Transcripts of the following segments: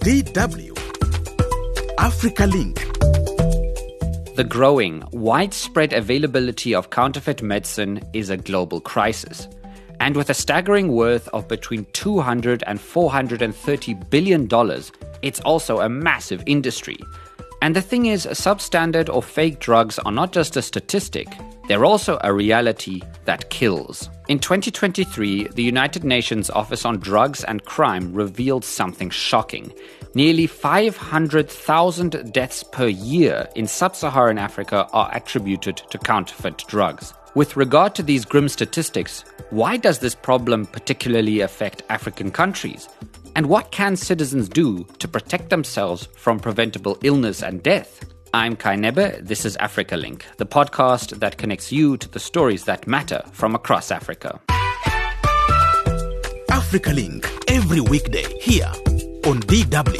DW Africa Link. The growing, widespread availability of counterfeit medicine is a global crisis. And with a staggering worth of between $200 and $430 billion, it's also a massive industry. And the thing is, substandard or fake drugs are not just a statistic, they're also a reality that kills. In 2023, the United Nations Office on Drugs and Crime revealed something shocking. Nearly 500,000 deaths per year in sub-Saharan Africa are attributed to counterfeit drugs. With regard to these grim statistics, why does this problem particularly affect African countries? And what can citizens do to protect themselves from preventable illness and death? I'm Kai Nebe, this is Africa Link, the podcast that connects you to the stories that matter from across Africa. Africa Link, every weekday here on DW.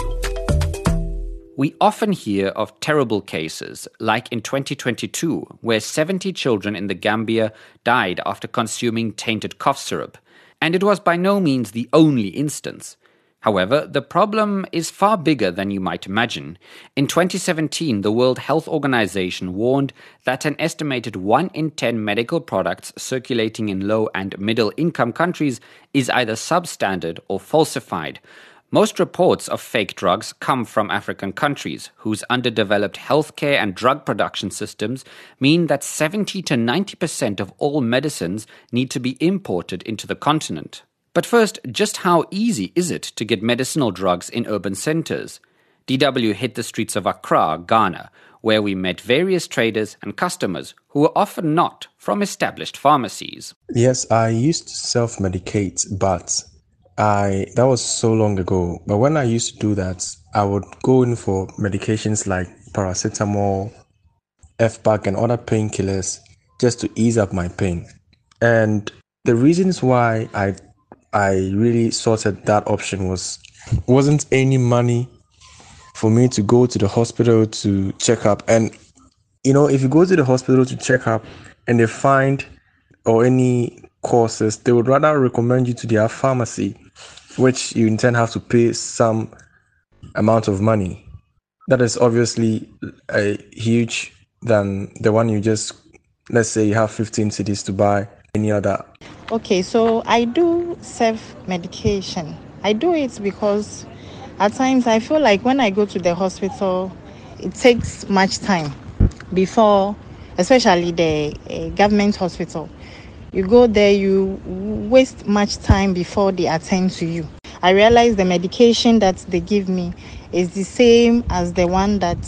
We often hear of terrible cases, like in 2022, where 70 children in the Gambia died after consuming tainted cough syrup. And it was by no means the only instance. However, the problem is far bigger than you might imagine. In 2017, the World Health Organization warned that an estimated 1 in 10 medical products circulating in low and middle income countries is either substandard or falsified. Most reports of fake drugs come from African countries, whose underdeveloped healthcare and drug production systems mean that 70 to 90% of all medicines need to be imported into the continent. But first, just how easy is it to get medicinal drugs in urban centers? DW hit the streets of Accra, Ghana, where we met various traders and customers who were often not from established pharmacies. Yes, I used to self-medicate, but that was so long ago. But when I used to do that, I would go in for medications like paracetamol, F-Back, and other painkillers just to ease up my pain. And the reasons why I really sorted that option wasn't any money for me to go to the hospital to check up. And if you go to the hospital to check up and they find or any causes, they would rather recommend you to their pharmacy, which you in turn have to pay some amount of money. That is obviously a huge than the one you just, let's say you have 15 cedis to buy any other. Okay, so I do self-medication. I do it because at times I feel like when I go to the hospital, it takes much time before, especially the government hospital. You go there, you waste much time before they attend to you. I realize the medication that they give me is the same as the one that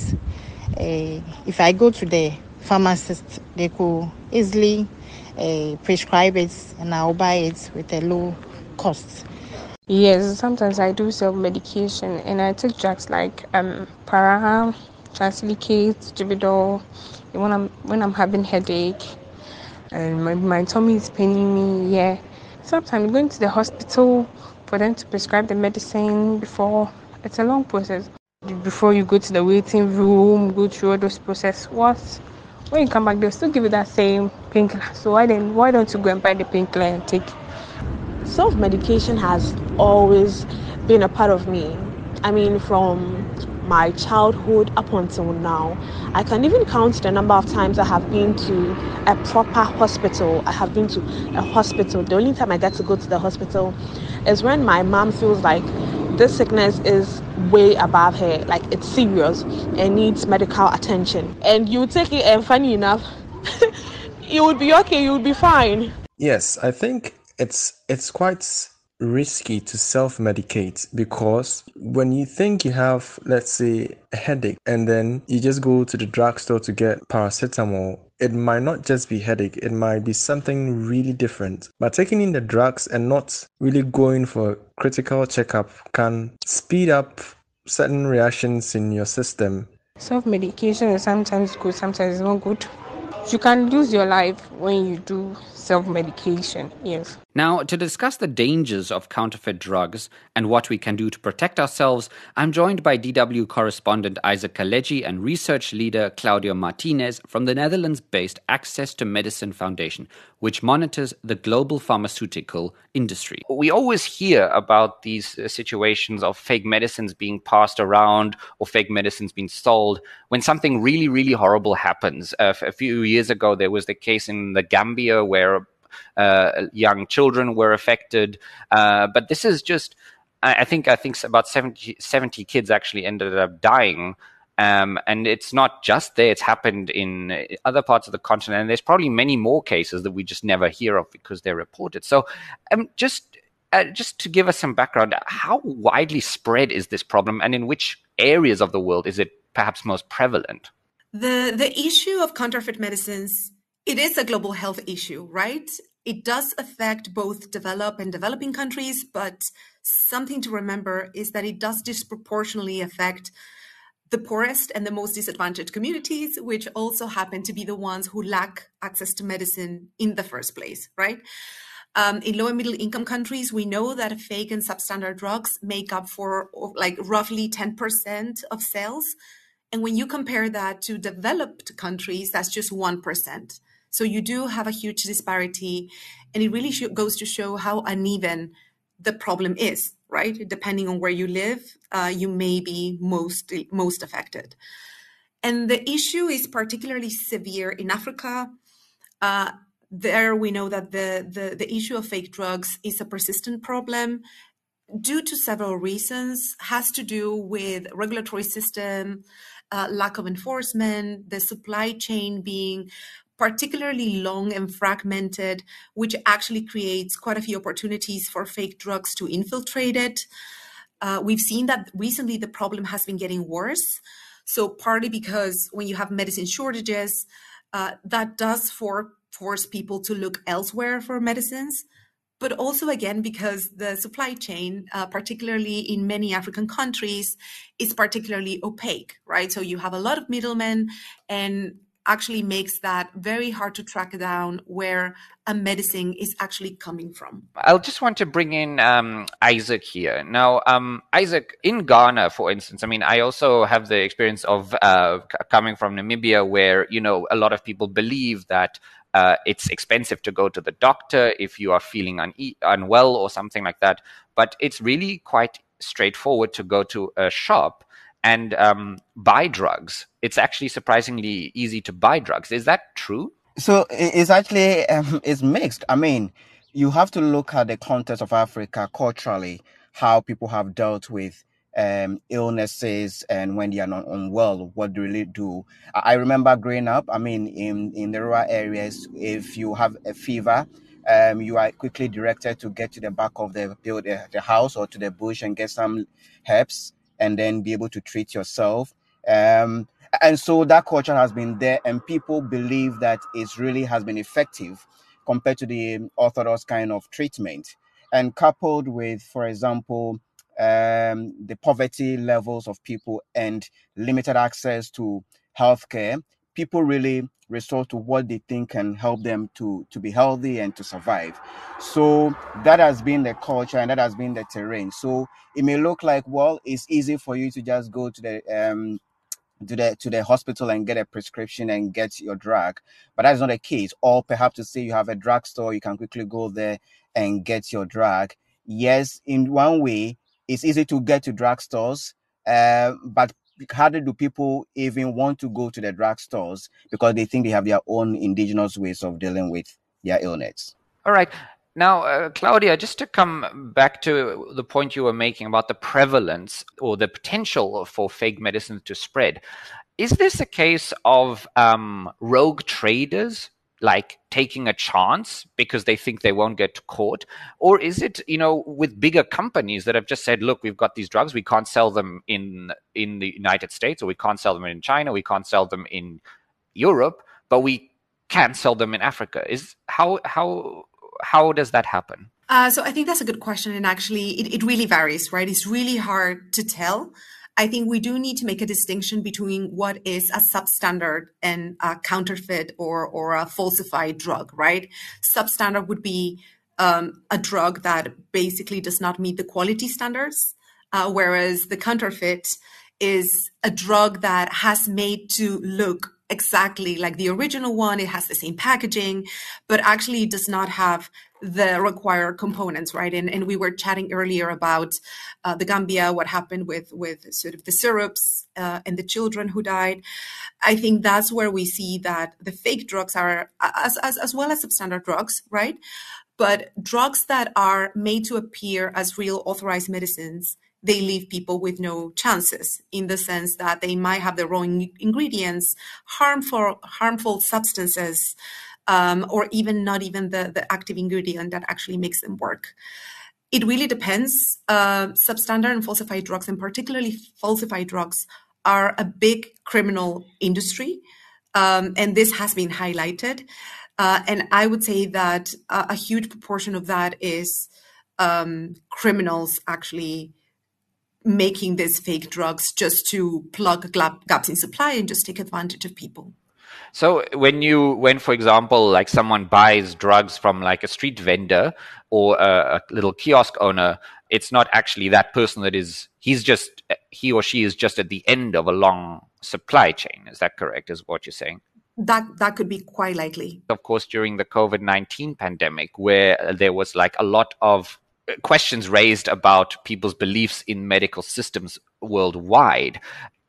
if I go to the pharmacist, they could easily prescribe it and I'll buy it with a low cost. Yes, sometimes I do self-medication and I take drugs like Paraham, Transilicate, Jibidol when I'm having headache and my tummy is paining me. Yeah, sometimes going to the hospital for them to prescribe the medicine before, it's a long process. Before you go to the waiting room, go through all those process. When you come back, they'll still give you that same painkiller. So why don't you go and buy the painkiller and take? Self-medication has always been a part of me. I mean, from my childhood up until now. I can even count the number of times I have been to a proper hospital. I have been to a hospital. The only time I get to go to the hospital is when my mom feels like this sickness is way above her, like it's serious and needs medical attention. And you take it and funny enough, you would be okay, you would be fine. Yes, I think it's quite risky to self-medicate because when you think you have, let's say, a headache and then you just go to the drugstore to get paracetamol, it might not just be headache, it might be something really different. But taking in the drugs and not really going for a critical checkup can speed up certain reactions in your system. Self-medication is sometimes good, sometimes it's not good. You can lose your life when you do self-medication, yes. Now, to discuss the dangers of counterfeit drugs and what we can do to protect ourselves, I'm joined by DW correspondent Isaac Kaleji and research leader Claudia Martinez from the Netherlands-based Access to Medicine Foundation, which monitors the global pharmaceutical industry. We always hear about these situations of fake medicines being passed around or fake medicines being sold when something really, really horrible happens. A few years ago, there was the case in the Gambia where young children were affected. But this is just, I think about 70 kids actually ended up dying. And it's not just there, it's happened in other parts of the continent. And there's probably many more cases that we just never hear of because they're reported. So just to give us some background, how widely spread is this problem and in which areas of the world is it perhaps most prevalent? The issue of counterfeit medicines, it is a global health issue, right? It does affect both developed and developing countries, but something to remember is that it does disproportionately affect the poorest and the most disadvantaged communities, which also happen to be the ones who lack access to medicine in the first place, right? In low and middle income countries, we know that fake and substandard drugs make up for like roughly 10% of sales. And when you compare that to developed countries, that's just 1%. So you do have a huge disparity, and it really goes to show how uneven the problem is, right? Depending on where you live, you may be most affected. And the issue is particularly severe in Africa. There we know that the issue of fake drugs is a persistent problem due to several reasons. Has to do with regulatory system, lack of enforcement, the supply chain being particularly long and fragmented, which actually creates quite a few opportunities for fake drugs to infiltrate it. We've seen that recently the problem has been getting worse. So partly because when you have medicine shortages, that does force people to look elsewhere for medicines. But also, again, because the supply chain, particularly in many African countries, is particularly opaque, right? So you have a lot of middlemen, and actually makes that very hard to track down where a medicine is actually coming from. I'll just want to bring in Isaac here. Now, Isaac, in Ghana, for instance, I mean, I also have the experience of coming from Namibia where, you know, a lot of people believe that it's expensive to go to the doctor if you are feeling unwell or something like that. But it's really quite straightforward to go to a shop and buy drugs. It's actually surprisingly easy to buy drugs. Is that true? So it's actually it's mixed. I mean, you have to look at the context of Africa culturally, how people have dealt with illnesses and when they are not unwell, what they really do. I remember growing up, I mean, in the rural areas, if you have a fever, you are quickly directed to get to the back of the house or to the bush and get some herbs and then be able to treat yourself. And so that culture has been there, and people believe that it really has been effective compared to the orthodox kind of treatment. And coupled with, for example, the poverty levels of people and limited access to healthcare, people really resort to what they think can help them to be healthy and to survive. So that has been the culture and that has been the terrain. So it may look like, well, it's easy for you to just go to the hospital and get a prescription and get your drug, but that's not the case. Or perhaps to say you have a drugstore, you can quickly go there and get your drug. Yes, in one way, it's easy to get to drugstores, but how do people even want to go to the drugstores because they think they have their own indigenous ways of dealing with their illness? All right. Now, Claudia, just to come back to the point you were making about the prevalence or the potential for fake medicines to spread, is this a case of rogue traders like taking a chance because they think they won't get caught? Or is it, you know, with bigger companies that have just said, look, we've got these drugs, we can't sell them in the United States, or we can't sell them in China, we can't sell them in Europe, but we can sell them in Africa? Is how does that happen? So I think that's a good question. And actually, it really varies, right? It's really hard to tell. I think we do need to make a distinction between what is a substandard and a counterfeit or a falsified drug, right? Substandard would be a drug that basically does not meet the quality standards, whereas the counterfeit is a drug that has made to look exactly like the original one. It has the same packaging, but actually does not have the required components, right? And we were chatting earlier about the Gambia, what happened with sort of the syrups and the children who died. I think that's where we see that the fake drugs are, as well as substandard drugs, right? But drugs that are made to appear as real authorized medicines, they leave people with no chances, in the sense that they might have the wrong ingredients, harmful substances, or even not even the active ingredient that actually makes them work. It really depends. Substandard and falsified drugs, and particularly falsified drugs, are a big criminal industry, and this has been highlighted. And I would say that a huge proportion of that is criminals actually making these fake drugs just to plug gaps in supply and just take advantage of people. So when, for example, like someone buys drugs from like a street vendor or a little kiosk owner, it's not actually that person he or she is just at the end of a long supply chain. Is that correct? Is what you're saying? That could be quite likely. Of course, during the COVID-19 pandemic, where there was like a lot of questions raised about people's beliefs in medical systems worldwide,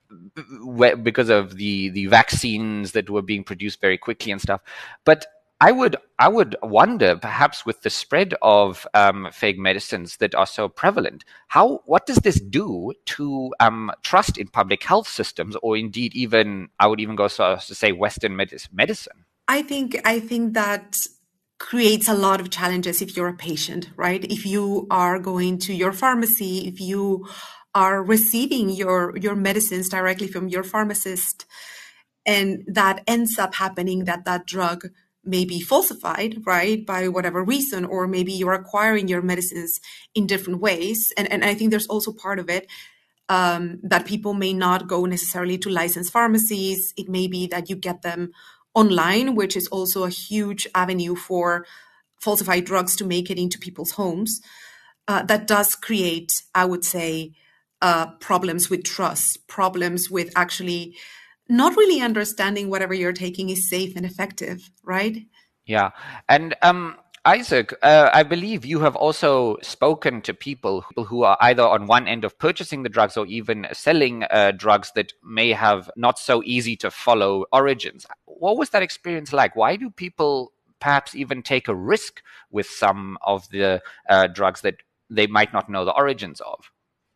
because of the vaccines that were being produced very quickly and stuff. But I would wonder, perhaps with the spread of fake medicines that are so prevalent, what does this do to trust in public health systems, or indeed even, I would even go so as to say, Western medicine? I think that creates a lot of challenges if you're a patient, right? If you are going to your pharmacy, if you are receiving your medicines directly from your pharmacist, and that ends up happening that drug may be falsified, right, by whatever reason, or maybe you're acquiring your medicines in different ways. And I think there's also part of it that people may not go necessarily to licensed pharmacies. It may be that you get them online, which is also a huge avenue for falsified drugs to make it into people's homes. That does create, I would say, problems with trust, problems with actually not really understanding whatever you're taking is safe and effective, right? Yeah. And Isaac, I believe you have also spoken to people who are either on one end of purchasing the drugs or even selling drugs that may have not so easy to follow origins. What was that experience like? Why do people perhaps even take a risk with some of the drugs that they might not know the origins of?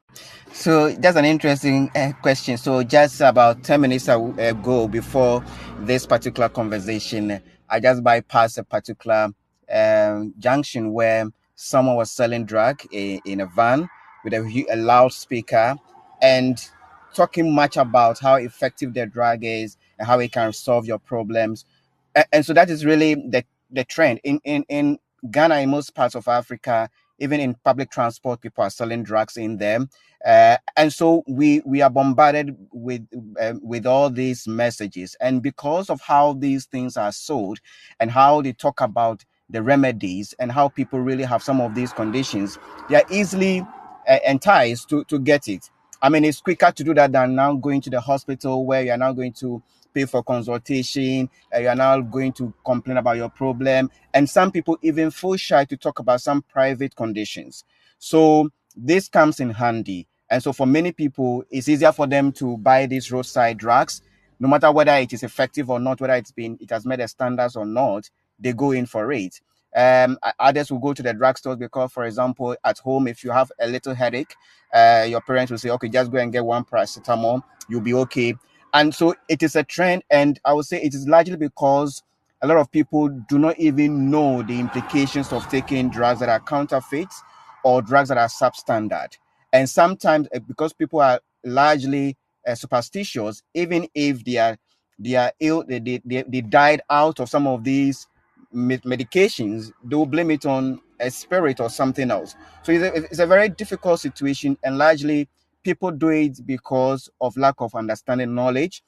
So that's an interesting question. So just about 10 minutes ago, before this particular conversation, I just bypassed a particular junction where someone was selling drug in a van with a loudspeaker and talking much about how effective their drug is and how it can solve your problems. And so that is really the trend in Ghana, in most parts of Africa. Even in public transport, people are selling drugs in them. And so we are bombarded with all these messages. And because of how these things are sold and how they talk about the remedies and how people really have some of these conditions, they are easily enticed to get it. I mean, it's quicker to do that than now going to the hospital, where you're now going to pay for consultation, you're now going to complain about your problem. And some people even feel shy to talk about some private conditions. So this comes in handy. And so for many people, it's easier for them to buy these roadside drugs, no matter whether it is effective or not, whether it has met the standards or not, they go in for it. Others will go to the drugstores because, for example, at home, if you have a little headache, your parents will say, okay, just go and get one paracetamol, you'll be okay. And so it is a trend, and I would say it is largely because a lot of people do not even know the implications of taking drugs that are counterfeits or drugs that are substandard. And sometimes, because people are largely superstitious, even if they are ill, they died out of some of these medications, they will blame it on a spirit or something else. So it's a very difficult situation, and largely people do it because of lack of understanding, knowledge,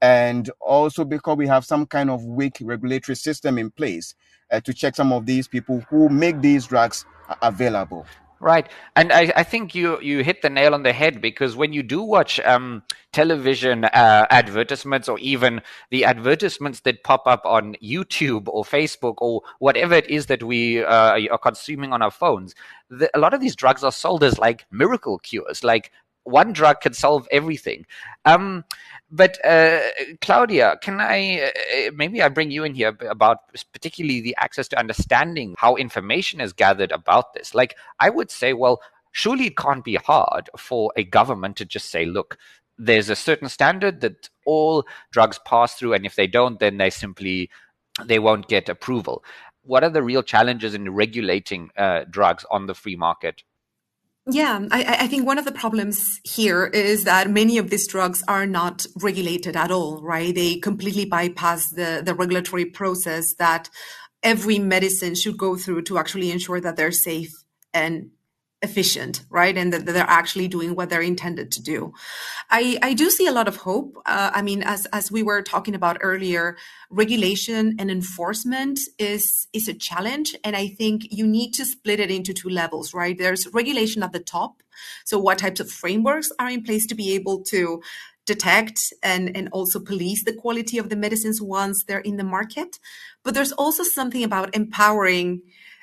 and also because we have some kind of weak regulatory system in place to check some of these people who make these drugs available. Right. And I think you hit the nail on the head, because when you do watch television advertisements, or even the advertisements that pop up on YouTube or Facebook or whatever it is that we are consuming on our phones, a lot of these drugs are sold as like miracle cures, like one drug can solve everything. But Claudia, can maybe I bring you in here about particularly the access to understanding how information is gathered about this. Like, I would say, well, surely it can't be hard for a government to just say, look, there's a certain standard that all drugs pass through, and if they don't, then they won't get approval. What are the real challenges in regulating drugs on the free market? Yeah, I think one of the problems here is that many of these drugs are not regulated at all, right? They completely bypass the regulatory process that every medicine should go through to actually ensure that they're safe and efficient, right? And that they're actually doing what they're intended to do. I do see a lot of hope. I mean, as we were talking about earlier, regulation and enforcement is a challenge. And I think you need to split it into two levels, right? There's regulation at the top. So what types of frameworks are in place to be able to detect and also police the quality of the medicines once they're in the market. But there's also something about empowering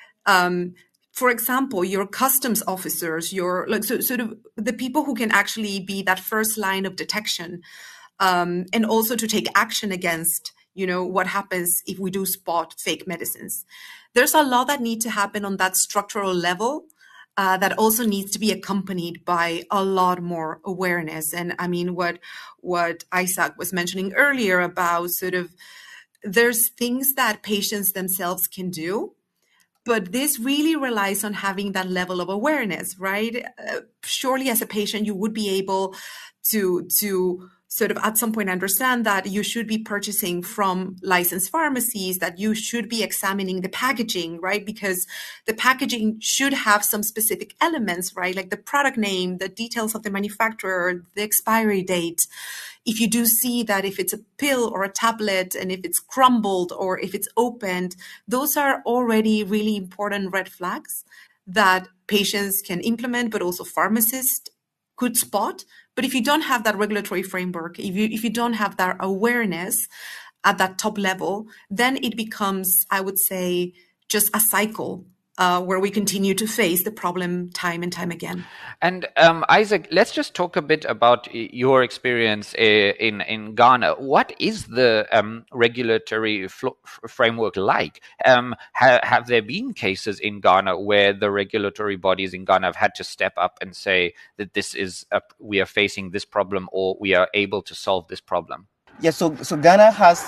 for example, your customs officers, your sort of the people who can actually be that first line of detection, and also to take action against, what happens if we do spot fake medicines. There's a lot that needs to happen on that structural level that also needs to be accompanied by a lot more awareness. And I mean, what Isaac was mentioning earlier about sort of there's things that patients themselves can do. But this really relies on having that level of awareness, right? Surely as a patient, you would be able to sort of at some point understand that you should be purchasing from licensed pharmacies, that you should be examining the packaging, right? Because the packaging should have some specific elements, right? Like the product name, the details of the manufacturer, the expiry date. If you do see that if it's a pill or a tablet and if it's crumbled or if it's opened, those are already really important red flags that patients can implement, but also pharmacists could spot. But if you don't have that regulatory framework, if you don't have that awareness at that top level, then it becomes, I would say, just a cycle where we continue to face the problem time and time again. And Isaac, let's just talk a bit about your experience in Ghana. What is the regulatory framework like? Have there been cases in Ghana where the regulatory bodies in Ghana have had to step up and say that we are facing this problem, or we are able to solve this problem? Yeah, so Ghana has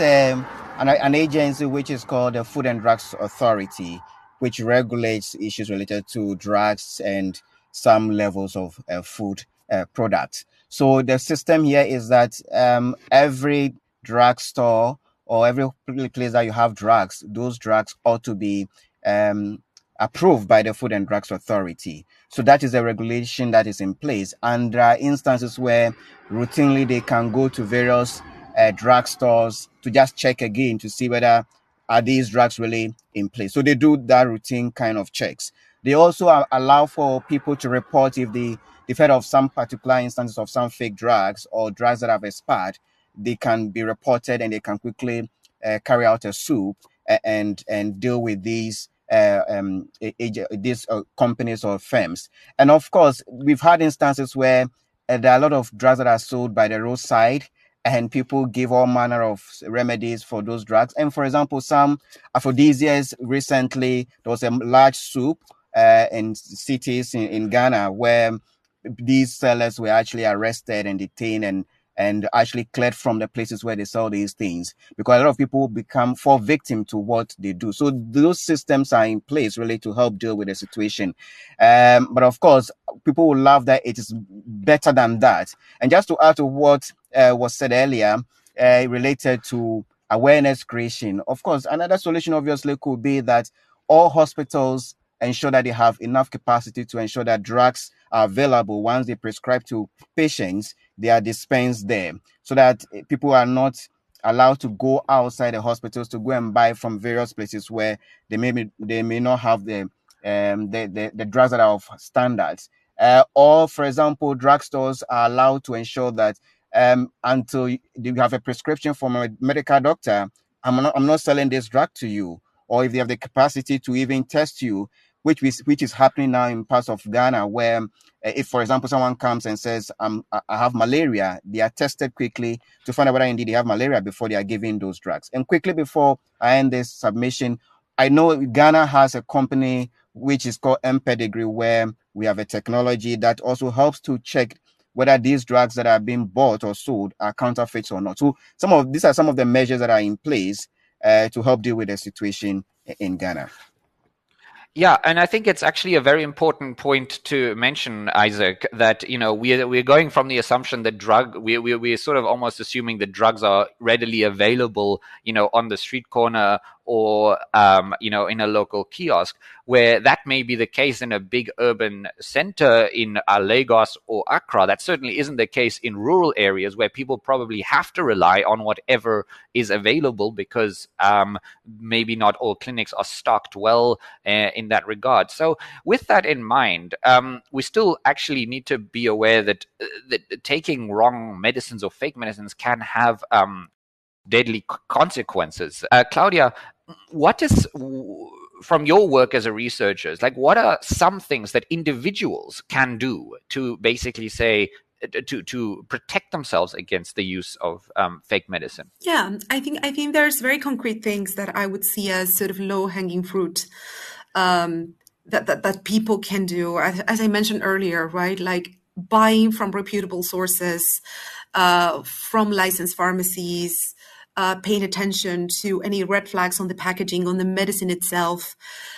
an agency which is called the Food and Drugs Authority, which regulates issues related to drugs and some levels of food products. So the system here is that every drugstore or every place that you have drugs, those drugs ought to be approved by the Food and Drugs Authority. So that is a regulation that is in place. And there are instances where routinely they can go to various drugstores to just check again to see whether are these drugs really in place. So they do that routine kind of checks. They also allow for people to report if they've heard of some particular instances of some fake drugs or drugs that have expired. They can be reported and they can quickly carry out a suit and deal with these companies or firms. And of course, we've had instances where there are a lot of drugs that are sold by the roadside, and people give all manner of remedies for those drugs. And for example, some aphrodisiacs, recently, there was a large soup in cities in Ghana where these sellers were actually arrested and detained and actually cleared from the places where they sell these things, because a lot of people fall victim to what they do. So those systems are in place really to help deal with the situation. But of course, people will love that it is better than that. And just to add to what was said earlier, related to awareness creation, of course, another solution obviously could be that all hospitals ensure that they have enough capacity to ensure that drugs are available. Once they prescribe to patients, they are dispensed there, so that people are not allowed to go outside the hospitals to go and buy from various places where they may not have the drugs that are of standards. Or, for example, drugstores are allowed to ensure that until you have a prescription from a medical doctor, I'm not selling this drug to you. Or if they have the capacity to even test you, which is happening now in parts of Ghana, where if, for example, someone comes and says, I have malaria, they are tested quickly to find out whether indeed they have malaria before they are given those drugs. And quickly, before I end this submission, I know Ghana has a company which is called mPedigree, where we have a technology that also helps to check whether these drugs that are being bought or sold are counterfeits or not. So these are some of the measures that are in place to help deal with the situation in Ghana. Yeah, and I think it's actually a very important point to mention, Isaac, that we're going from the assumption that we're sort of almost assuming that drugs are readily available, on the street corner or in a local kiosk, where that may be the case in a big urban center in Lagos or Accra. That certainly isn't the case in rural areas where people probably have to rely on whatever is available because maybe not all clinics are stocked well in that regard. So with that in mind, we still actually need to be aware that taking wrong medicines or fake medicines can have deadly consequences. Claudia, what is, from your work as a researcher, what are some things that individuals can do to basically say, to protect themselves against the use of fake medicine? Yeah, I think there's very concrete things that I would see as sort of low-hanging fruit that people can do. As I mentioned earlier, right? Like buying from reputable sources, from licensed pharmacies, paying attention to any red flags on the packaging, on the medicine itself.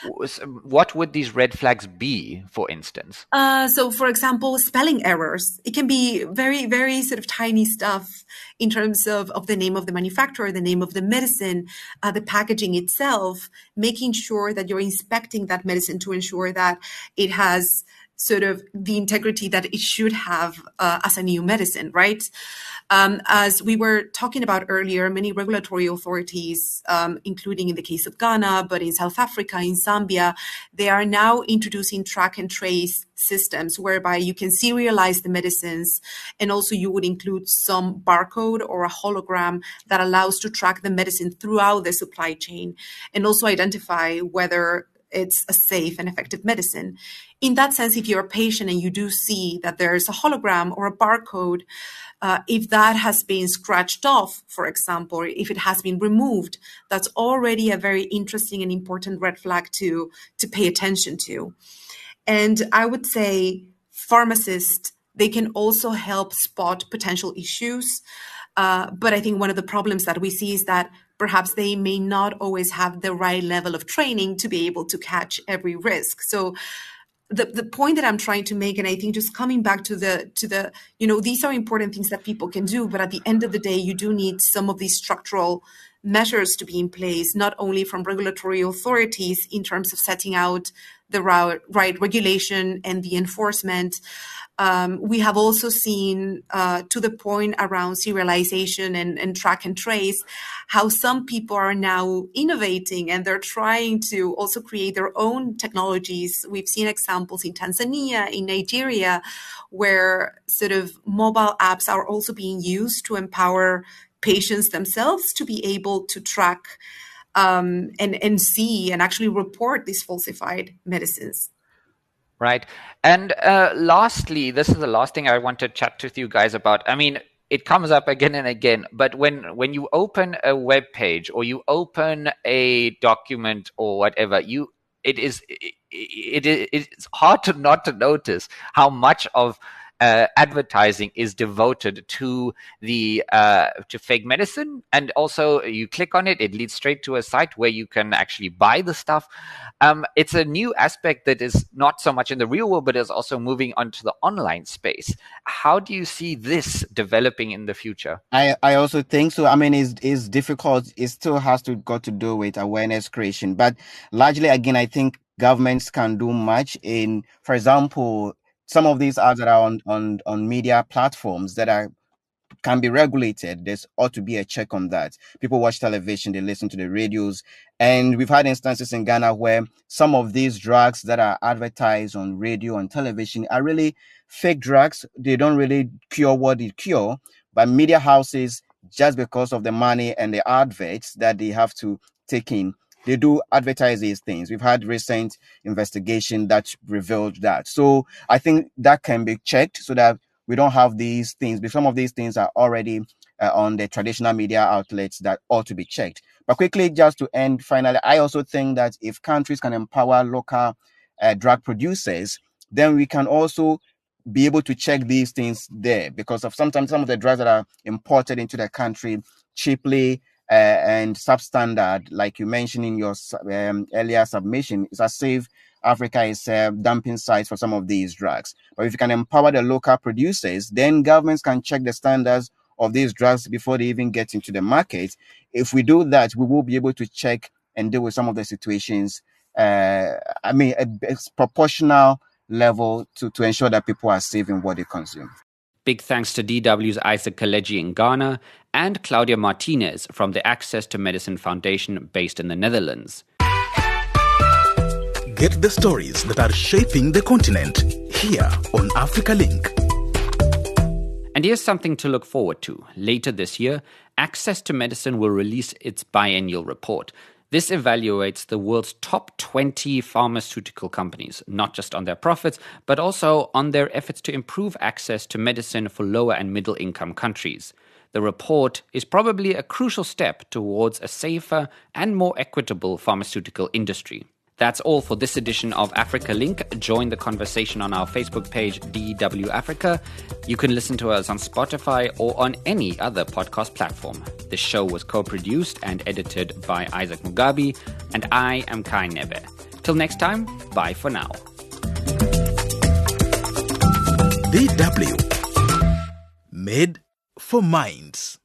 What would these red flags be, for instance? So, for example, spelling errors. It can be very, very sort of tiny stuff in terms of the name of the manufacturer, the name of the medicine, the packaging itself, making sure that you're inspecting that medicine to ensure that it has sort of the integrity that it should have as a new medicine, right? As we were talking about earlier, many regulatory authorities, including in the case of Ghana, but in South Africa, in Zambia, they are now introducing track and trace systems whereby you can serialize the medicines, and also you would include some barcode or a hologram that allows to track the medicine throughout the supply chain and also identify whether it's a safe and effective medicine. In that sense, if you're a patient and you do see that there's a hologram or a barcode, if that has been scratched off, for example, or if it has been removed, that's already a very interesting and important red flag to pay attention to. And I would say pharmacists, they can also help spot potential issues. But I think one of the problems that we see is that perhaps they may not always have the right level of training to be able to catch every risk. So the point that I'm trying to make, and I think just coming back to the these are important things that people can do, but at the end of the day, you do need some of these structural measures to be in place, not only from regulatory authorities in terms of setting out the right regulation and the enforcement. We have also seen, to the point around serialization and track and trace, how some people are now innovating and they're trying to also create their own technologies. We've seen examples in Tanzania, in Nigeria, where sort of mobile apps are also being used to empower patients themselves to be able to track and see and actually report these falsified medicines. Right. And lastly, this is the last thing I want to chat with you guys about. I mean, it comes up again and again, but when you open a web page or you open a document or whatever, it's hard not to notice how much of advertising is devoted to to fake medicine, and also you click on it, it leads straight to a site where you can actually buy the stuff. It's a new aspect that is not so much in the real world, but is also moving onto the online space. How do you see this developing in the future? I also think so. I mean, it's difficult. It still has to do with awareness creation, but largely, again, I think governments can do much in, for example, some of these ads that are on media platforms that can be regulated, there ought to be a check on that. People watch television, they listen to the radios, and we've had instances in Ghana where some of these drugs that are advertised on radio and television are really fake drugs. They don't really cure what they cure, but media houses, just because of the money and the adverts that they have to take in, they do advertise these things. We've had recent investigation that revealed that. So I think that can be checked so that we don't have these things, because some of these things are already on the traditional media outlets that ought to be checked. But quickly, just to end, finally, I also think that if countries can empower local drug producers, then we can also be able to check these things there, because of sometimes some of the drugs that are imported into the country cheaply and substandard, like you mentioned in your earlier submission, is as if Africa is a dumping site for some of these drugs. But if you can empower the local producers, then governments can check the standards of these drugs before they even get into the market. If we do that, we will be able to check and deal with some of the situations. It's proportional level to ensure that people are safe in what they consume. Big thanks to DW's Isaac Kaleji in Ghana and Claudia Martinez from the Access to Medicine Foundation based in the Netherlands. Get the stories that are shaping the continent here on Africa Link. And here's something to look forward to. Later this year, Access to Medicine will release its biennial report. This evaluates the world's top 20 pharmaceutical companies, not just on their profits, but also on their efforts to improve access to medicine for lower and middle income countries. The report is probably a crucial step towards a safer and more equitable pharmaceutical industry. That's all for this edition of Africa Link. Join the conversation on our Facebook page, DW Africa. You can listen to us on Spotify or on any other podcast platform. The show was co-produced and edited by Isaac Mugabi, and I am Kai Neve. Till next time, bye for now. DW. Made for Minds.